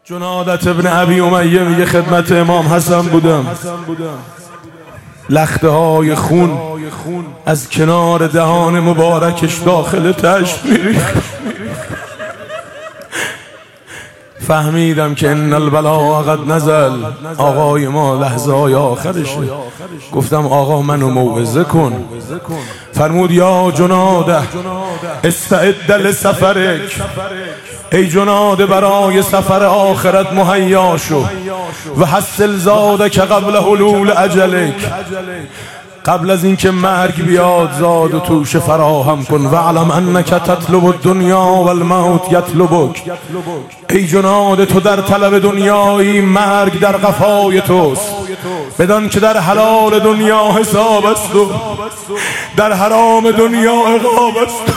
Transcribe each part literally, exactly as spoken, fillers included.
جنادت ابن ابی امیه میگه خدمت امام حسن بودم، لخته های خون از کنار دهان مبارکش داخل تشت میریخت. فهمیدم که ان البلا قد نزل، آقای ما لحظه های آخرشه. گفتم آقا منو موعظه کن. فرمود یا جناده استعد لسفرک، ای جناده برای سفر آخرت مهیا شو و حصل زادک قبل حلول اجلک، قبل از اینکه مرگ بیاد زاد و توش فراهم کن. و علم انک تطلب الدنیا و الموت یطلبک، ای جناده تو در طلب دنیایی، مرگ در قفای توست. بدان که در حلال دنیا حساب است و در حرام دنیا عقاب است،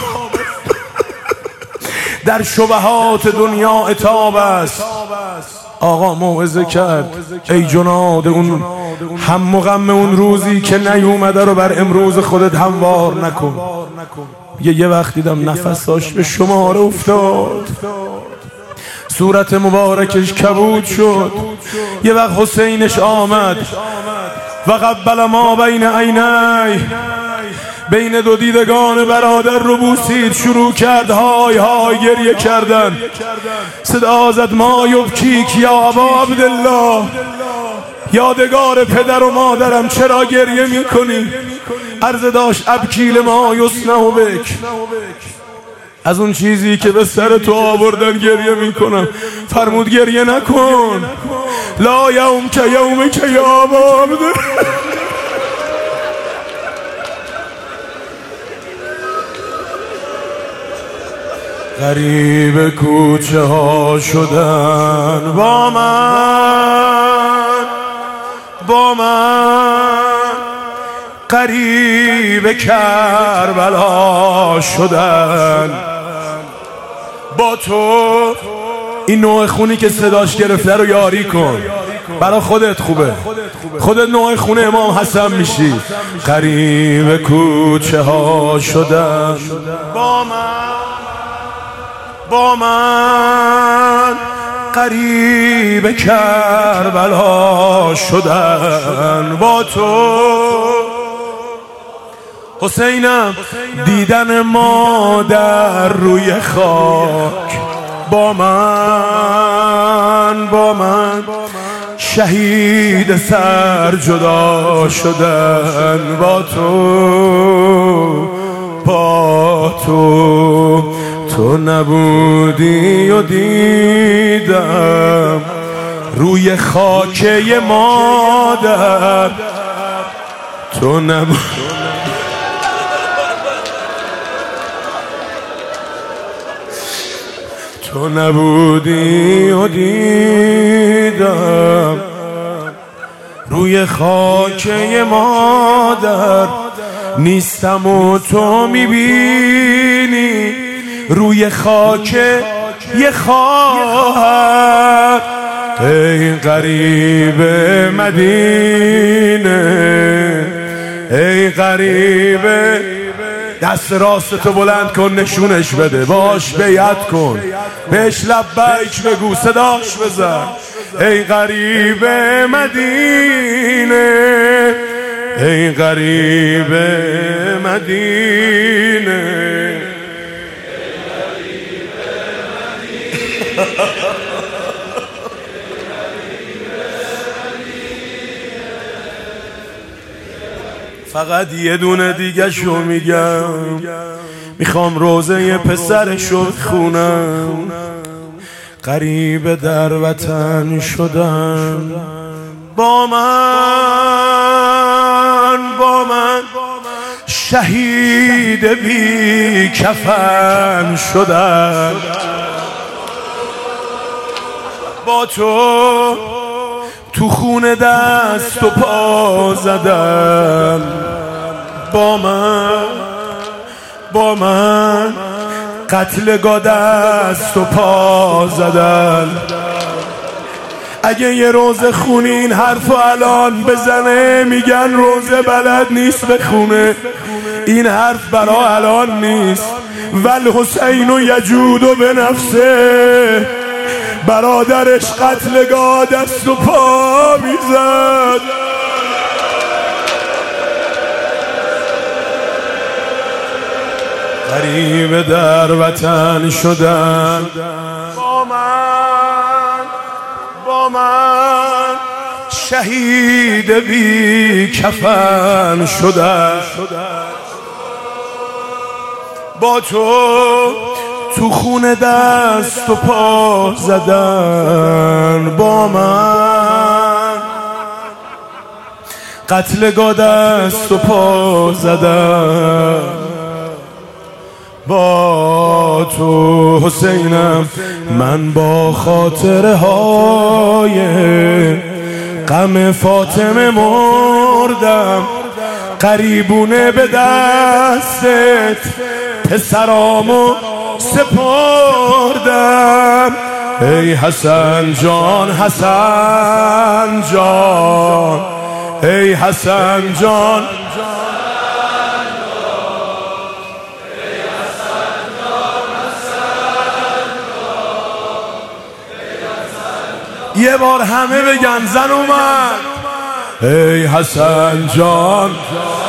در شبهات دنیا عتاب است. آقا موعظه کرد ای جناده اون هم و غم اون روزی که نیومده رو بر امروز خودت هموار نکن. یه یه وقت دیدم نفساش به شماره افتاد، صورت مبارکش کبود شد. یه وقت حسینش آمد و قبل ما بین عینی، بین دو دیدگان برادر رو بوسید، شروع کرد های های گریه کردن. صدا زد ما یبکیک یا ابا عبدالله، یادگار پدر و مادرم چرا گریه میکنی؟ عرض داشت ابکیل ما یصنع بک، از اون چیزی که به سر تو آوردن گریه میکنم. فرمود گریه نکن، لا یوم که یوم که یا ابا عبدالله. غریب کوچه ها شدن با من، با من غریب کربلا شدن با تو. این نوع خونی که صداش گرفته رو یاری کن، برا خودت خوبه، خودت نوع خون امام حسن میشی. غریب کوچه ها شدن با من، با من غریب کربلا شدن با تو. حسینم دیدن مادر روی خاک با من، با من شهید سر جدا شدن با تو، با تو. تو نبودی و دیدم روی خاکه مادر، تو نبودی تو نبودی و دیدم روی خاکه مادر. نیستم و تو میبینی روی خاک یه خواهر. ای غریب مدینه، ای غریب، دست راست تو بلند کن نشونش بده، باش بیعت کن، بهش لبیک بگو، صداش بزن. ای غریب مدینه، ای غریب مدینه. فقط یه دونه دیگه شو میگم، میخوام روزه یه پسر شد خونم. غریب در وطن شدم با من، با من شهید بی کفن شدم با تو. تو خون دست و پا زدم با من، با من قتلگاه دست و پا زدن. اگه یه روزه خونی این حرفو الان بزنه میگن روزه بلد نیست بخونه. این حرف برا الان نیست. ول حسین یجود به نفسه، برادرش قتلگاه دست و پا میزد. غریبه در وطن شدن، با من با من شهید بی کفن شدن. با تو تو خونه دست و پا زدن، با من قتلگاه دست و پا زدن. با تو حسینم من با خاطره های غم فاطمه مردم. قریبونه به دستت پسرامو سپردم. ای حسن جان حسن جان، ای حسن جان یه بار همه بگن زن اومد. ای حسن جان